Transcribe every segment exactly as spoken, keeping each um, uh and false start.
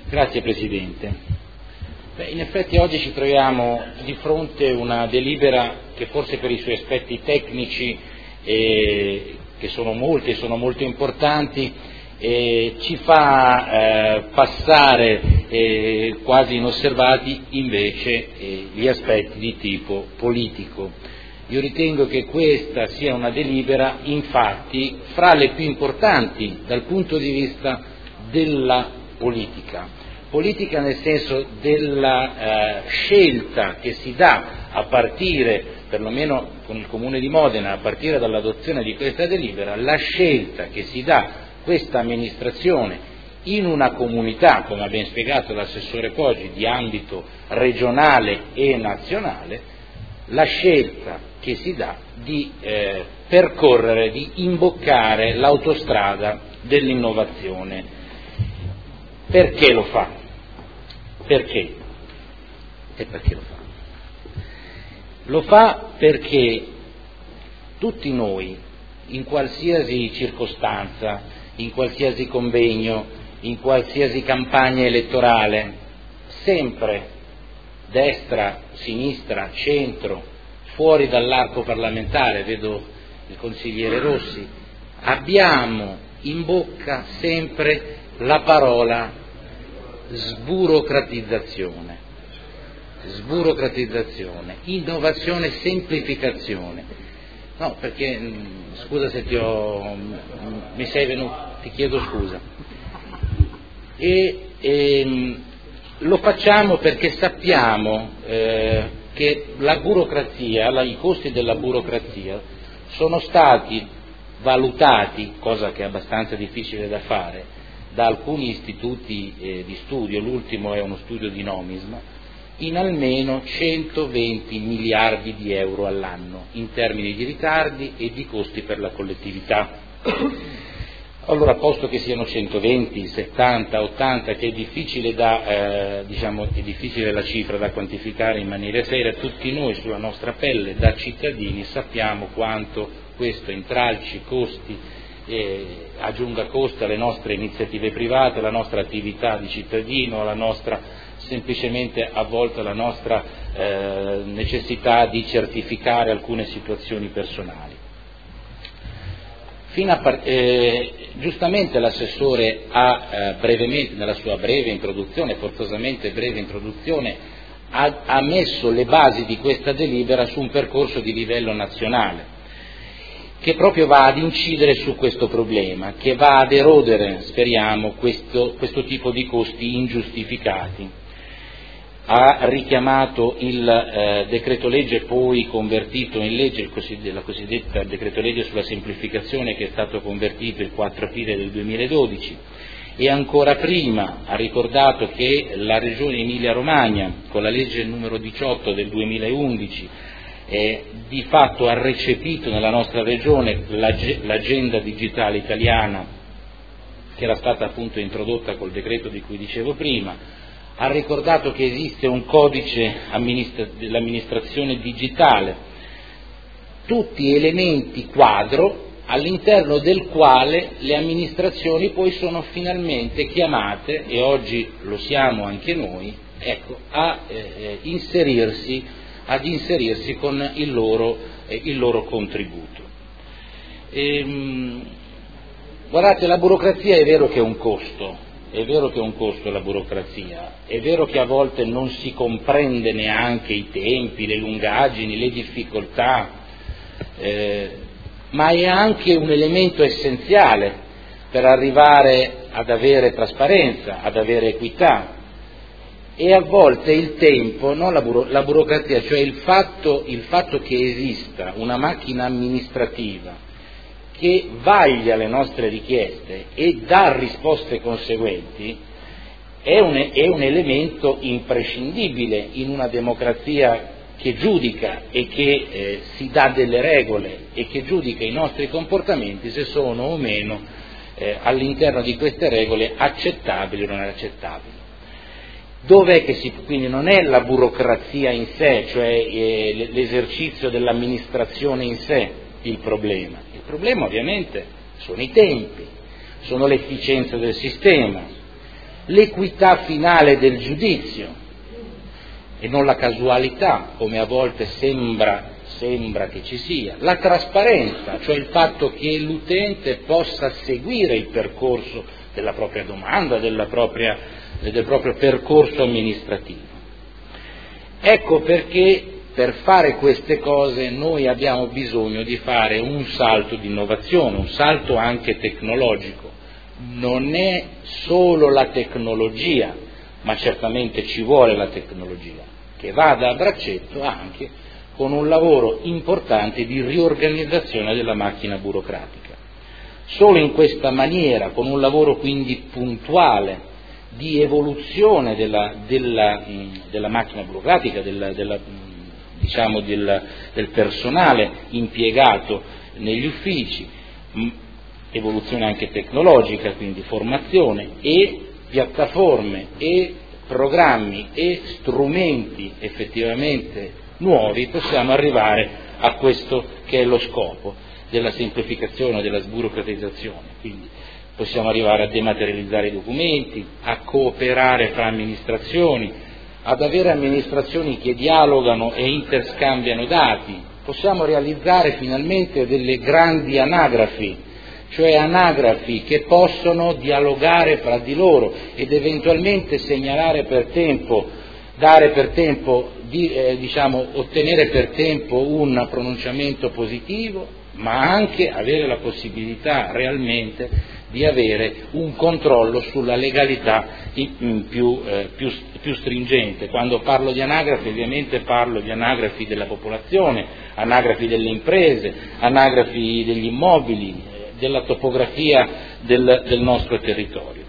Grazie Presidente. Beh, in effetti oggi ci troviamo di fronte a una delibera che forse per i suoi aspetti tecnici, eh, che sono molti e sono molto importanti, eh, ci fa eh, passare eh, quasi inosservati invece eh, gli aspetti di tipo politico. Io ritengo che questa sia una delibera, infatti, fra le più importanti dal punto di vista della politica. Politica nel senso della eh, scelta che si dà a partire, perlomeno con il Comune di Modena, a partire dall'adozione di questa delibera, la scelta che si dà questa amministrazione in una comunità, come ha ben spiegato l'assessore Poggi, di ambito regionale e nazionale, la scelta che si dà di eh, percorrere, di imboccare l'autostrada dell'innovazione. Perché lo fa? Perché? E perché lo fa? Lo fa perché tutti noi, in qualsiasi circostanza, in qualsiasi convegno, in qualsiasi campagna elettorale, sempre destra, sinistra, centro, fuori dall'arco parlamentare, vedo il consigliere Rossi, abbiamo in bocca sempre la parola sburocratizzazione, sburocratizzazione, innovazione, semplificazione. No, perché, scusa se ti ho, mi sei venuto, ti chiedo scusa. E, e lo facciamo perché sappiamo eh, che la burocrazia, la, i costi della burocrazia sono stati valutati, cosa che è abbastanza difficile da fare, da alcuni istituti eh, di studio, l'ultimo è uno studio di Nomism, in almeno centoventi miliardi di euro all'anno, in termini di ritardi e di costi per la collettività. Allora, posto che siano centoventi, settanta, ottanta, che è difficile, da, eh, diciamo, è difficile la cifra da quantificare in maniera seria, tutti noi sulla nostra pelle da cittadini sappiamo quanto questo intralci, costi, eh, aggiunga costi alle nostre iniziative private, alla nostra attività di cittadino, alla nostra, semplicemente a volte alla nostra eh, necessità di certificare alcune situazioni personali. Fino a par- eh, giustamente l'assessore ha eh, brevemente, nella sua breve introduzione, forzosamente breve introduzione, ha, ha messo le basi di questa delibera su un percorso di livello nazionale, che proprio va ad incidere su questo problema, che va ad erodere, speriamo, questo, questo tipo di costi ingiustificati. Ha richiamato il eh, decreto legge poi convertito in legge, il cosidd- la cosiddetta decreto legge sulla semplificazione, che è stato convertito il quattro aprile del duemiladodici, e ancora prima ha ricordato che la Regione Emilia-Romagna, con la legge numero diciotto del duemilaundici, eh, di fatto ha recepito nella nostra Regione l'ag- l'agenda digitale italiana, che era stata appunto introdotta col decreto di cui dicevo prima. Ha ricordato che esiste un codice amministra- dell'amministrazione digitale, tutti elementi quadro all'interno del quale le amministrazioni poi sono finalmente chiamate, e oggi lo siamo anche noi, ecco, a eh, inserirsi, ad inserirsi con il loro, eh, il loro contributo. Ehm, guardate, la burocrazia è vero che è un costo. È vero che è un costo la burocrazia, è vero che a volte non si comprende neanche i tempi, le lungaggini, le difficoltà, eh, ma è anche un elemento essenziale per arrivare ad avere trasparenza, ad avere equità. E a volte il tempo, non la, buro- la burocrazia, cioè il fatto, il fatto che esista una macchina amministrativa che vaglia le nostre richieste e dà risposte conseguenti, è un, è un elemento imprescindibile in una democrazia che giudica e che eh, si dà delle regole e che giudica i nostri comportamenti se sono o meno eh, all'interno di queste regole accettabili o non accettabili. Dov'è che si, quindi non è la burocrazia in sé, cioè eh, l'esercizio dell'amministrazione in sé il problema. Il problema ovviamente sono i tempi, sono l'efficienza del sistema, l'equità finale del giudizio e non la casualità, come a volte sembra, sembra che ci sia, la trasparenza, cioè il fatto che l'utente possa seguire il percorso della propria domanda, della propria, del proprio percorso amministrativo. Ecco perché per fare queste cose noi abbiamo bisogno di fare un salto di innovazione, un salto anche tecnologico. Non è solo la tecnologia, ma certamente ci vuole la tecnologia, che vada a braccetto anche con un lavoro importante di riorganizzazione della macchina burocratica. Solo in questa maniera, con un lavoro quindi puntuale di evoluzione della, della, della macchina burocratica, della, della, diciamo del, del personale impiegato negli uffici, evoluzione anche tecnologica, quindi formazione e piattaforme e programmi e strumenti effettivamente nuovi, possiamo arrivare a questo che è lo scopo della semplificazione, della sburocratizzazione. Quindi possiamo arrivare a dematerializzare i documenti, a cooperare fra amministrazioni, ad avere amministrazioni che dialogano e interscambiano dati, possiamo realizzare finalmente delle grandi anagrafi, cioè anagrafi che possono dialogare fra di loro ed eventualmente segnalare per tempo, dare per tempo, di, eh, diciamo, ottenere per tempo un pronunciamento positivo, ma anche avere la possibilità realmente di avere un controllo sulla legalità più, eh, più, più stringente. Quando parlo di anagrafi ovviamente parlo di anagrafi della popolazione, anagrafi delle imprese, anagrafi degli immobili, della topografia del, del nostro territorio.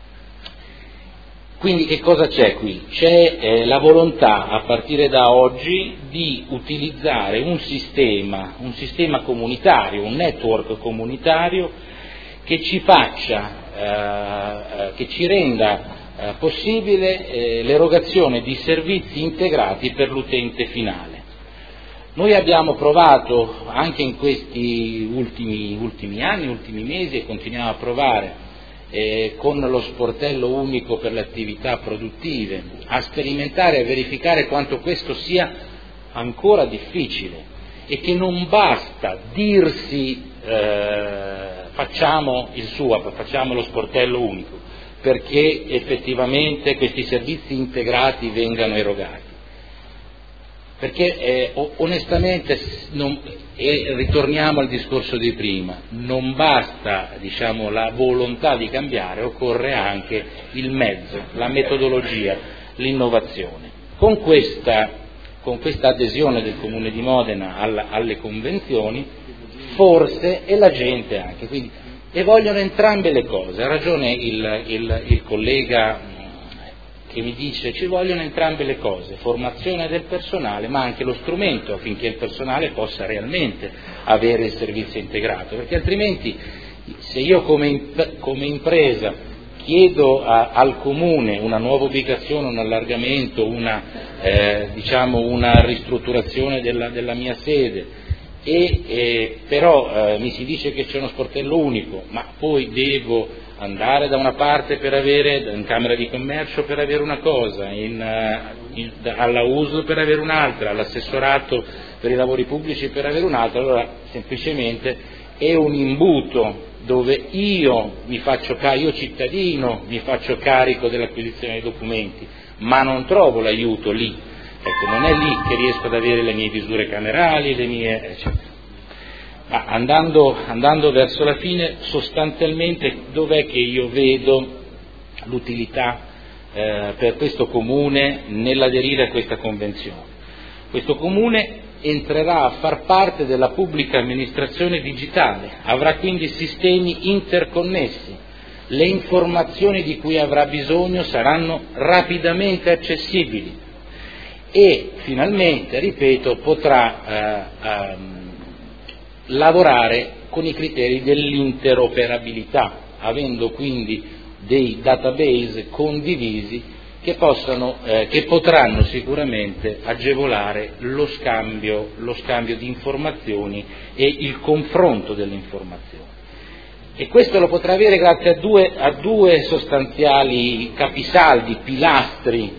Quindi che cosa c'è qui? C'è eh, la volontà a partire da oggi di utilizzare un sistema, un sistema comunitario, un network comunitario che ci faccia, eh, che ci renda eh, possibile eh, l'erogazione di servizi integrati per l'utente finale. Noi abbiamo provato anche in questi ultimi, ultimi anni, ultimi mesi e continuiamo a provare eh, con lo sportello unico per le attività produttive a sperimentare e a verificare quanto questo sia ancora difficile e che non basta dirsi eh, facciamo il S U A P, facciamo lo sportello unico, perché effettivamente questi servizi integrati vengano erogati. Perché eh, onestamente, non, e ritorniamo al discorso di prima, non basta diciamo, la volontà di cambiare, occorre anche il mezzo, la metodologia, l'innovazione. Con questa, con questa adesione del Comune di Modena alla, alle convenzioni, forse, e la gente anche, quindi, e vogliono entrambe le cose, ha ragione il, il, il collega che mi dice ci vogliono entrambe le cose, formazione del personale ma anche lo strumento affinché il personale possa realmente avere il servizio integrato, perché altrimenti se io come, come impresa chiedo a, al Comune una nuova ubicazione, un allargamento, una, eh, diciamo una ristrutturazione della, della mia sede e eh, però eh, mi si dice che c'è uno sportello unico, ma poi devo andare da una parte per avere, in Camera di Commercio per avere una cosa, in, in, alla U S L per avere un'altra, all'assessorato per i lavori pubblici per avere un'altra, allora semplicemente è un imbuto dove io mi faccio carico, io cittadino mi faccio carico dell'acquisizione dei documenti, ma non trovo l'aiuto lì, ecco, non è lì che riesco ad avere le mie misure camerali, le mie eccetera. Ma andando, andando verso la fine, sostanzialmente dov'è che io vedo l'utilità eh, per questo Comune nell'aderire a questa convenzione? Questo Comune entrerà a far parte della pubblica amministrazione digitale, avrà quindi sistemi interconnessi, le informazioni di cui avrà bisogno saranno rapidamente accessibili e finalmente, ripeto, potrà eh, um, lavorare con i criteri dell'interoperabilità, avendo quindi dei database condivisi che, possano, eh, che potranno sicuramente agevolare lo scambio, lo scambio di informazioni e il confronto delle informazioni. E questo lo potrà avere grazie a due, a due sostanziali capisaldi, pilastri,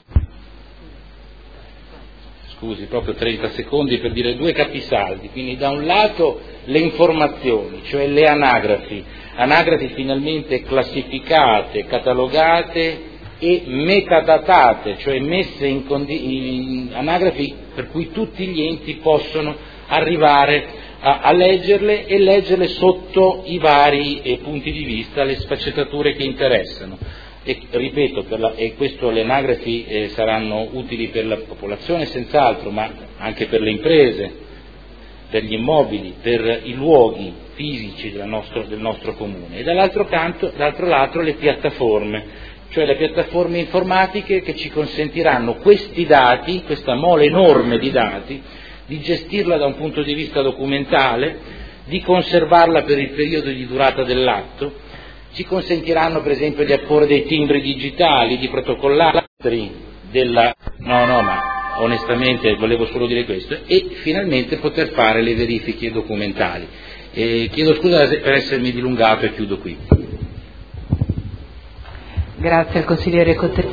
scusi, proprio trenta secondi per dire due capisaldi, quindi da un lato le informazioni, cioè le anagrafi, anagrafi finalmente classificate, catalogate e metadatate, cioè messe in, condi- in anagrafi per cui tutti gli enti possono arrivare a, a leggerle e leggerle sotto i vari eh, punti di vista, le sfaccettature che interessano. E ripeto, per la, e questo le anagrafi eh, saranno utili per la popolazione senz'altro, ma anche per le imprese, per gli immobili, per i luoghi fisici del nostro, del nostro comune. E dall'altro canto, dall'altro lato le piattaforme, cioè le piattaforme informatiche che ci consentiranno questi dati, questa mole enorme di dati, di gestirla da un punto di vista documentale, di conservarla per il periodo di durata dell'atto, ci consentiranno per esempio di apporre dei timbri digitali, di protocollare della... no, no, ma onestamente volevo solo dire questo, e finalmente poter fare le verifiche documentali. Eh, chiedo scusa per essermi dilungato e chiudo qui. Grazie al consigliere Cottetti.